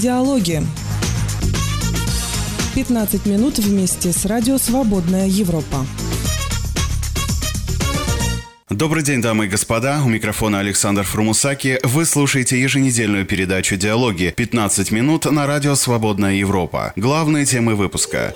Диалоги. 15 минут вместе с радио «Свободная Европа». Добрый день, дамы и господа. У микрофона Александр Фрумусаки. Вы слушаете еженедельную передачу «Диалоги». 15 минут на радио «Свободная Европа». Главные темы выпуска.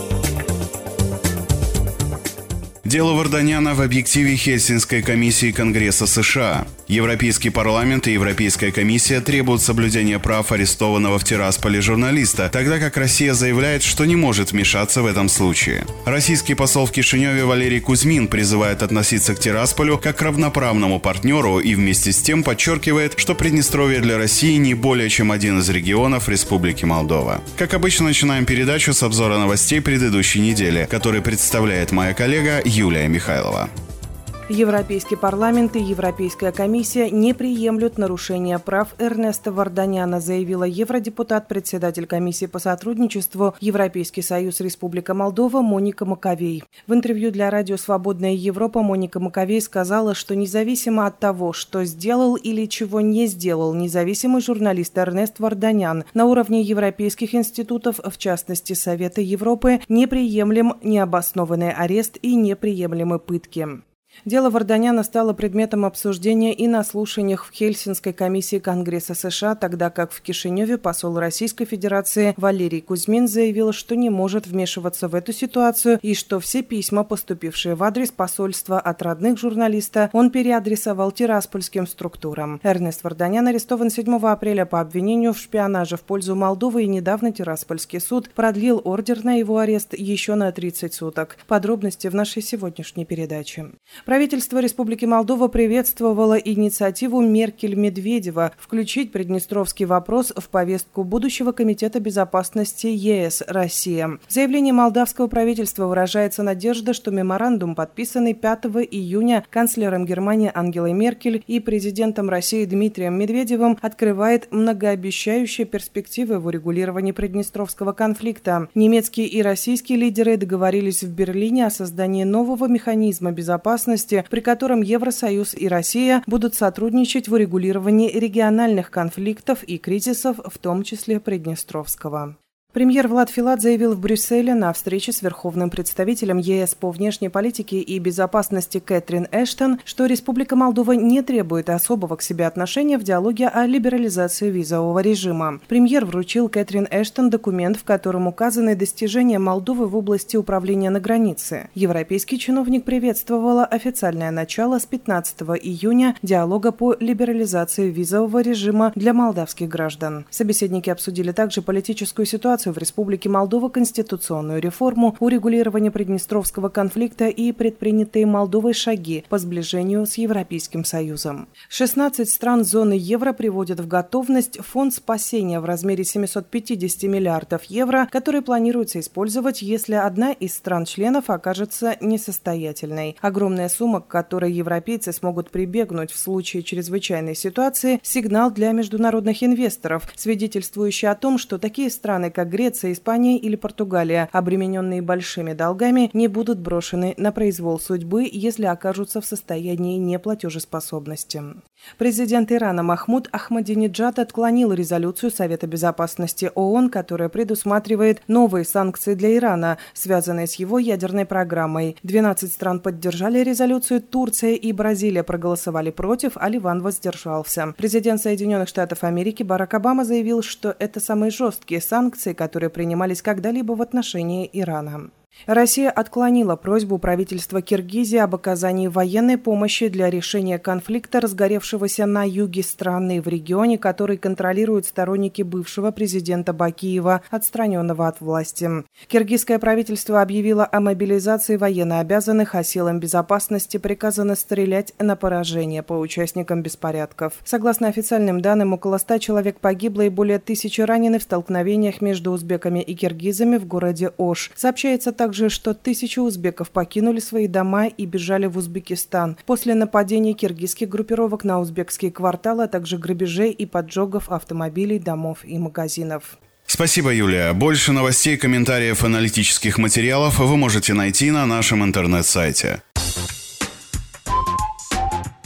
Дело Варданяна в объективе Хельсинкской комиссии Конгресса США. Европейский парламент и Европейская комиссия требуют соблюдения прав арестованного в Тирасполе журналиста, тогда как Россия заявляет, что не может вмешаться в этом случае. Российский посол в Кишиневе Валерий Кузьмин призывает относиться к Тирасполю как к равноправному партнеру и вместе с тем подчеркивает, что Приднестровье для России не более чем один из регионов Республики Молдова. Как обычно, начинаем передачу с обзора новостей предыдущей недели, который представляет моя коллега Юлия Михайлова. Европейский парламент и Европейская комиссия не приемлют нарушения прав Эрнеста Варданяна, заявила евродепутат, председатель комиссии по сотрудничеству Европейский союз Республика Молдова Моника Маковей. В интервью для радио «Свободная Европа» Моника Маковей сказала, что независимо от того, что сделал или чего не сделал независимый журналист Эрнест Варданян, на уровне европейских институтов, в частности Совета Европы, неприемлем необоснованный арест и неприемлемы пытки. Дело Варданяна стало предметом обсуждения и на слушаниях в Хельсинкской комиссии Конгресса США, тогда как в Кишиневе посол Российской Федерации Валерий Кузьмин заявил, что не может вмешиваться в эту ситуацию и что все письма, поступившие в адрес посольства от родных журналиста, он переадресовал тираспольским структурам. Эрнест Варданян арестован 7 апреля по обвинению в шпионаже в пользу Молдовы, и недавно Тираспольский суд продлил ордер на его арест еще на 30 суток. Подробности в нашей сегодняшней передаче. Правительство Республики Молдова приветствовало инициативу Меркель-Медведева включить приднестровский вопрос в повестку будущего Комитета безопасности ЕС «Россия». В заявлении молдавского правительства выражается надежда, что меморандум, подписанный 5 июня канцлером Германии Ангелой Меркель и президентом России Дмитрием Медведевым, открывает многообещающие перспективы в урегулировании приднестровского конфликта. Немецкие и российские лидеры договорились в Берлине о создании нового механизма безопасности, при котором Евросоюз и Россия будут сотрудничать в урегулировании региональных конфликтов и кризисов, в том числе Приднестровского. Премьер Влад Филат заявил в Брюсселе на встрече с верховным представителем ЕС по внешней политике и безопасности Кэтрин Эштон, что Республика Молдова не требует особого к себе отношения в диалоге о либерализации визового режима. Премьер вручил Кэтрин Эштон документ, в котором указаны достижения Молдовы в области управления на границе. Европейский чиновник приветствовал официальное начало с 15 июня диалога по либерализации визового режима для молдавских граждан. Собеседники обсудили также политическую ситуацию в Республике Молдова, конституционную реформу, урегулирование Приднестровского конфликта и предпринятые Молдовой шаги по сближению с Европейским Союзом. 16 стран зоны евро приводят в готовность фонд спасения в размере 750 миллиардов евро, который планируется использовать, если одна из стран-членов окажется несостоятельной. Огромная сумма, к которой европейцы смогут прибегнуть в случае чрезвычайной ситуации, сигнал для международных инвесторов, свидетельствующий о том, что такие страны, как Греция, Испания или Португалия, обремененные большими долгами, не будут брошены на произвол судьбы, если окажутся в состоянии неплатежеспособности. Президент Ирана Махмуд Ахмадинеджад отклонил резолюцию Совета безопасности ООН, которая предусматривает новые санкции для Ирана, связанные с его ядерной программой. 12 стран поддержали резолюцию, Турция и Бразилия проголосовали против, а Ливан воздержался. Президент Соединенных Штатов Америки Барак Обама заявил, что это самые жесткие санкции, которые принимались когда-либо в отношении Ирана. Россия отклонила просьбу правительства Киргизии об оказании военной помощи для решения конфликта, разгоревшегося на юге страны, в регионе, который контролируют сторонники бывшего президента Бакиева, отстраненного от власти. Киргизское правительство объявило о мобилизации военнообязанных, а силам безопасности приказано стрелять на поражение по участникам беспорядков. Согласно официальным данным, около 100 человек погибло и более 1000 ранены в столкновениях между узбеками и киргизами в городе Ош. Сообщается также, что 1000 узбеков покинули свои дома и бежали в Узбекистан после нападений киргизских группировок на узбекские кварталы, а также грабежей и поджогов автомобилей, домов и магазинов. Спасибо, Юлия. Больше новостей, комментариев, аналитических материалов вы можете найти на нашем интернет-сайте.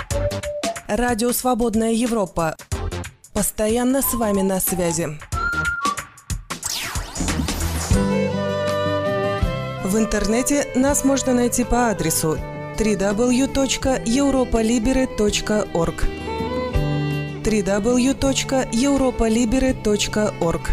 Радио «Свободная Европа». Постоянно с вами на связи. В интернете нас можно найти по адресу www.europolibere.org www.europolibere.org.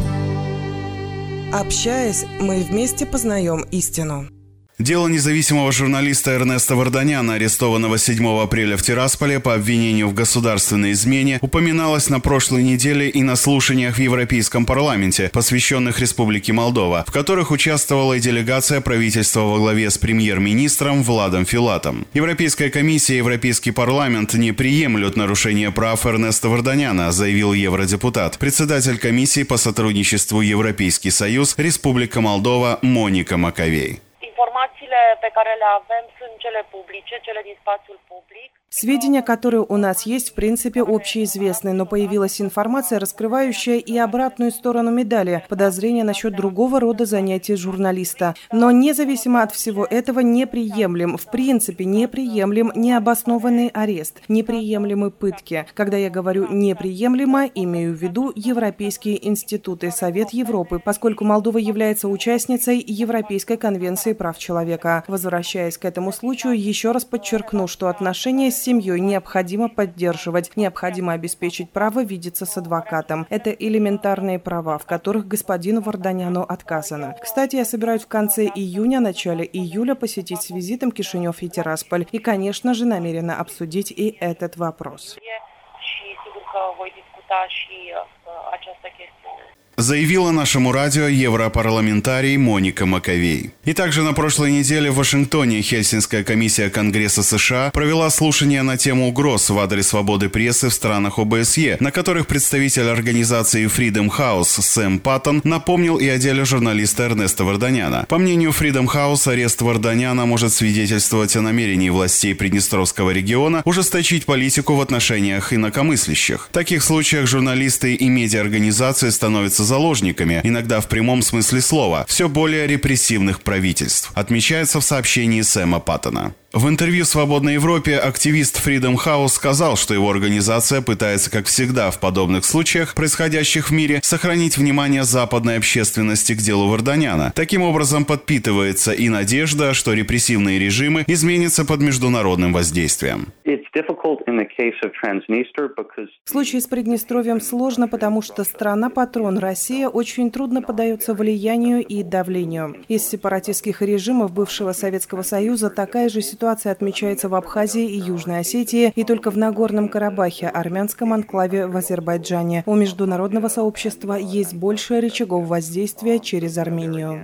Общаясь, мы вместе познаем истину. Дело независимого журналиста Эрнеста Варданяна, арестованного 7 апреля в Тирасполе по обвинению в государственной измене, упоминалось на прошлой неделе и на слушаниях в Европейском парламенте, посвященных Республике Молдова, в которых участвовала и делегация правительства во главе с премьер-министром Владом Филатом. Европейская комиссия и Европейский парламент не приемлют нарушения прав Эрнеста Варданяна, заявил евродепутат, председатель комиссии по сотрудничеству Европейский Союз, Республика Молдова Моника Маковей. Сведения, которые у нас есть, в принципе, общеизвестны, но появилась информация, раскрывающая и обратную сторону медали, подозрения насчет другого рода занятий журналиста. Но независимо от всего этого неприемлем, в принципе неприемлем необоснованный арест, неприемлемы пытки. Когда я говорю «неприемлемо», имею в виду европейские институты, Совет Европы, поскольку Молдова является участницей Европейской конвенции прав человека. Возвращаясь к этому случаю, еще раз подчеркну, что отношения с семьей необходимо поддерживать, необходимо обеспечить право видеться с адвокатом. Это элементарные права, в которых господину Варданяну отказано. Кстати, я собираюсь в конце июня, начале июля посетить с визитом Кишинев и Тирасполь. И, конечно же, намерена обсудить и этот вопрос. Заявила нашему радио европарламентарий Моника Маковей. И также на прошлой неделе в Вашингтоне Хельсинская комиссия Конгресса США провела слушания на тему угроз в адрес свободы прессы в странах ОБСЕ, на которых представитель организации Freedom House Сэм Паттон напомнил и о деле журналиста Эрнеста Варданяна. По мнению Freedom House, арест Варданяна может свидетельствовать о намерении властей Приднестровского региона ужесточить политику в отношениях инакомыслящих. В таких случаях журналисты и медиаорганизации становятся заложниками, иногда в прямом смысле слова, все более репрессивных правительств, отмечается в сообщении Сэма Паттона. В интервью «Свободной Европе» активист Freedom House сказал, что его организация пытается, как всегда в подобных случаях, происходящих в мире, сохранить внимание западной общественности к делу Варданяна. Таким образом, подпитывается и надежда, что репрессивные режимы изменятся под международным воздействием. В случае с Приднестровьем сложно, потому что страна-патрон Россия очень трудно поддается влиянию и давлению. Из сепаратистских режимов бывшего Советского Союза такая же ситуация отмечается в Абхазии и Южной Осетии, и только в Нагорном Карабахе, армянском анклаве в Азербайджане. У международного сообщества есть больше рычагов воздействия через Армению.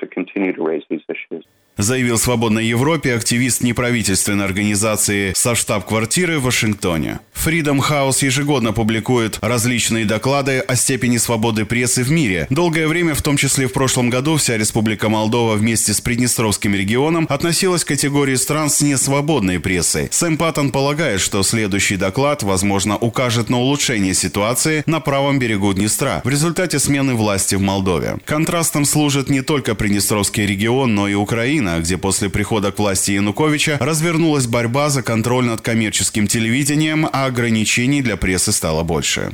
Заявил «Свободной Европе» активист неправительственной организации со штаб-квартиры в Вашингтоне. Freedom House ежегодно публикует различные доклады о степени свободы прессы в мире. Долгое время, в том числе в прошлом году, вся Республика Молдова вместе с Приднестровским регионом относилась к категории стран с несвободной прессой. Сэм Паттон полагает, что следующий доклад, возможно, укажет на улучшение ситуации на правом берегу Днестра в результате смены власти в Молдове. Контрастом служит не только Приднестровский регион, но и Украина, где после прихода к власти Януковича развернулась борьба за контроль над коммерческим телевидением, а ограничений для прессы стало больше.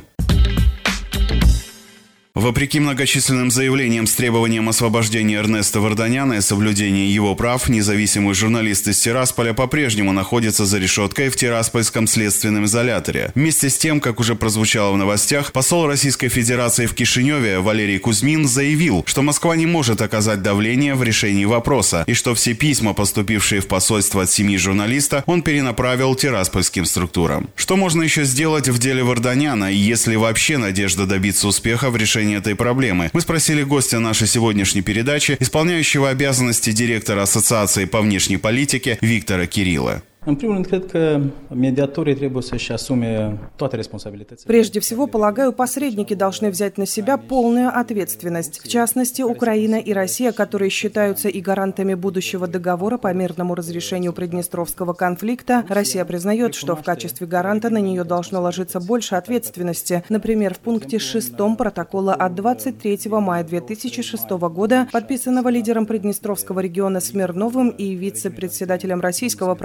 Вопреки многочисленным заявлениям с требованием освобождения Эрнеста Варданяна и соблюдения его прав, независимый журналист из Тирасполя по-прежнему находится за решеткой в Тираспольском следственном изоляторе. Вместе с тем, как уже прозвучало в новостях, посол Российской Федерации в Кишиневе Валерий Кузьмин заявил, что Москва не может оказать давление в решении вопроса, и что все письма, поступившие в посольство от семьи журналиста, он перенаправил тираспольским структурам. Что можно еще сделать в деле Варданяна, и есть ли вообще надежда добиться успеха в решении этой проблемы? Мы спросили гостя нашей сегодняшней передачи, исполняющего обязанности директора Ассоциации по внешней политике Виктора Кирилла. În primul rând, cred că mediatorii trebuie să-și asume toate responsabilitățile. Прежде всего, полагаю, посредники должны взять на себя полную ответственность. В частности, Украина и Россия, которые считаются и гарантами будущего договора по мирному разрешению Приднестровского конфликта. Россия признает, что в качестве гаранта на нее должно ложиться больше ответственности. Например, в пункте 6 протокола от 23 мая 2006 года, подписанного лидером Приднестровского региона Смирновым и вице-председателем российского правительства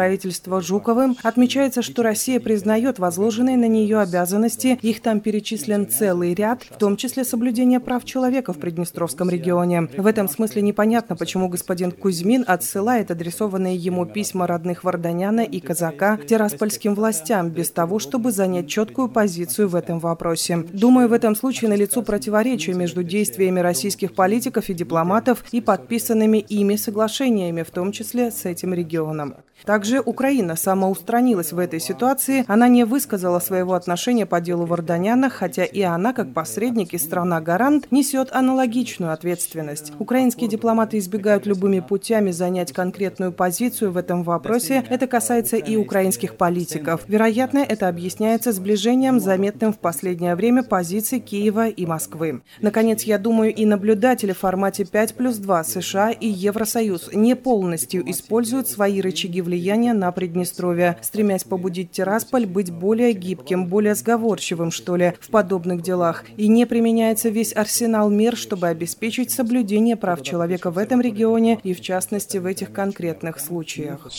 сотрудничества Жуковым отмечается, что Россия признает возложенные на нее обязанности, их там перечислен целый ряд, в том числе соблюдение прав человека в Приднестровском регионе. В этом смысле непонятно, почему господин Кузьмин отсылает адресованные ему письма родных Варданяна и Казака к тираспольским властям, без того, чтобы занять четкую позицию в этом вопросе. Думаю, в этом случае налицо противоречие между действиями российских политиков и дипломатов и подписанными ими соглашениями, в том числе с этим регионом. Также Украина самоустранилась в этой ситуации. Она не высказала своего отношения по делу Варданяна, хотя и она, как посредник и страна-гарант, несет аналогичную ответственность. Украинские дипломаты избегают любыми путями занять конкретную позицию в этом вопросе. Это касается и украинских политиков. Вероятно, это объясняется сближением, заметным в последнее время позиций Киева и Москвы. Наконец, я думаю, и наблюдатели в формате 5+2 США и Евросоюз не полностью используют свои рычаги влияния на Приднестровье, стремясь побудить Тирасполь быть более гибким, более сговорчивым, что ли, в подобных делах. И не применяется весь арсенал мер, чтобы обеспечить соблюдение прав человека в этом регионе и, в частности, в этих конкретных случаях.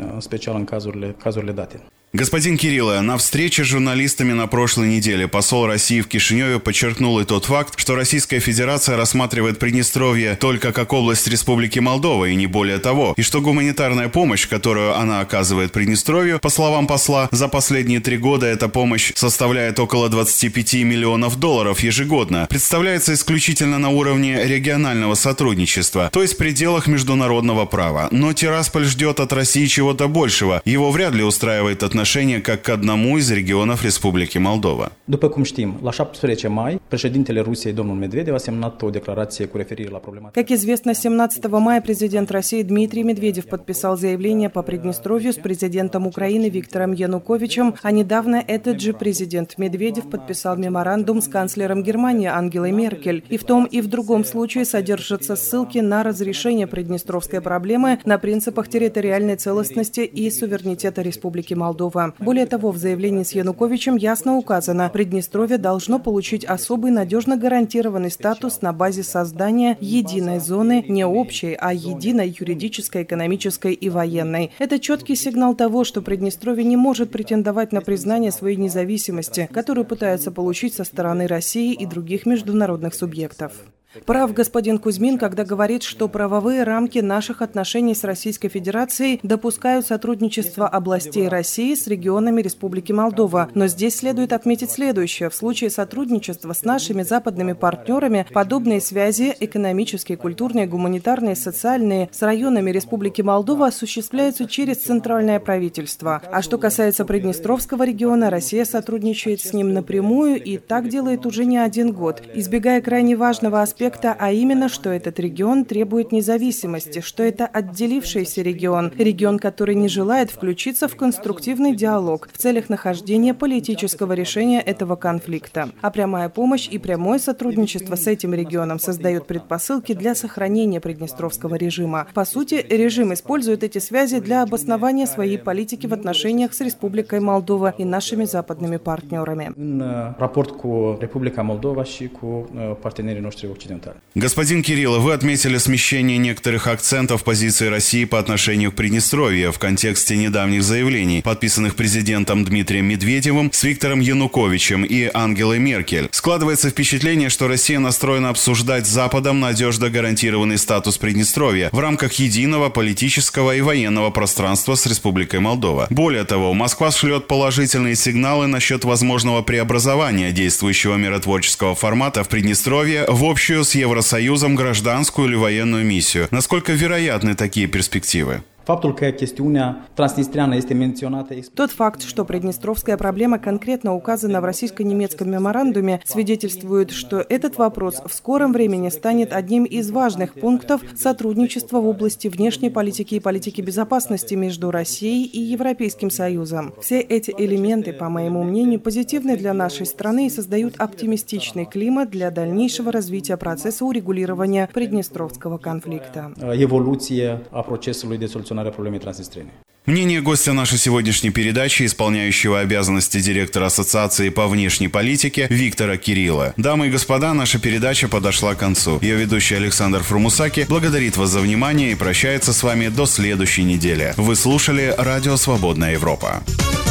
Господин Кирилло, на встрече с журналистами на прошлой неделе посол России в Кишиневе подчеркнул и тот факт, что Российская Федерация рассматривает Приднестровье только как область Республики Молдова и не более того, и что гуманитарная помощь, которую она оказывает Приднестровью, по словам посла, за последние 3 года эта помощь составляет около 25 миллионов долларов ежегодно, представляется исключительно на уровне регионального сотрудничества, то есть в пределах международного права. Но Тирасполь ждет от России чего-то большего, его вряд ли устраивает отношение как к одному из регионов Республики Молдова. După cum știm, la 17 mai, președintele Rusiei, domnul Medvedev, a semnat o declarație cu referire la problematica. Как известно, 17 мая президент России Дмитрий Медведев подписал заявление по Приднестровью с президентом Украины Виктором Януковичем, а недавно этот же президент Медведев подписал меморандум с канцлером Германии Ангелой Меркель. И в том, и в другом случае содержатся ссылки на разрешение приднестровской проблемы на принципах территориальной целостности и суверенитета Республики Молдова. Более того, в заявлении с Януковичем ясно указано, Приднестровье должно получить особый надежно гарантированный статус на базе создания единой зоны, не общей, а единой юридической, экономической и военной. Это четкий сигнал того, что Приднестровье не может претендовать на признание своей независимости, которую пытаются получить со стороны России и других международных субъектов. Прав господин Кузьмин, когда говорит, что правовые рамки наших отношений с Российской Федерацией допускают сотрудничество областей России с регионами Республики Молдова. Но здесь следует отметить следующее. В случае сотрудничества с нашими западными партнерами подобные связи экономические, культурные, гуманитарные, социальные с районами Республики Молдова осуществляются через центральное правительство. А что касается Приднестровского региона, Россия сотрудничает с ним напрямую и так делает уже не 1 год, избегая крайне важного аспекта, а именно, что этот регион требует независимости, что это отделившийся регион, который не желает включиться в конструктивный диалог в целях нахождения политического решения этого конфликта. А прямая помощь и прямое сотрудничество с этим регионом создают предпосылки для сохранения приднестровского режима. По сути, режим использует эти связи для обоснования своей политики в отношениях с Республикой Молдова и нашими западными партнерами. Господин Кирилло, вы отметили смещение некоторых акцентов позиции России по отношению к Приднестровью в контексте недавних заявлений, подписанных президентом Дмитрием Медведевым с Виктором Януковичем и Ангелой Меркель. Складывается впечатление, что Россия настроена обсуждать с Западом надежно гарантированный статус Приднестровья в рамках единого политического и военного пространства с Республикой Молдова. Более того, Москва шлет положительные сигналы насчет возможного преобразования действующего миротворческого формата в Приднестровье в общую с Евросоюзом гражданскую или военную миссию. Насколько вероятны такие перспективы? Тот факт, что приднестровская проблема конкретно указана в российско-немецком меморандуме, свидетельствует, что этот вопрос в скором времени станет одним из важных пунктов сотрудничества в области внешней политики и политики безопасности между Россией и Европейским Союзом. Все эти элементы, по моему мнению, позитивны для нашей страны и создают оптимистичный климат для дальнейшего развития процесса урегулирования приднестровского конфликта. Evoluție a procesului de soluționare a problemei transnistrene. Мнение гостя нашей сегодняшней передачи, исполняющего обязанности директора Ассоциации по внешней политике Виктора Кирилла. Дамы и господа, наша передача подошла к концу. Ее ведущий Александр Фрумусаки благодарит вас за внимание и прощается с вами до следующей недели. Вы слушали Радио «Свободная Европа».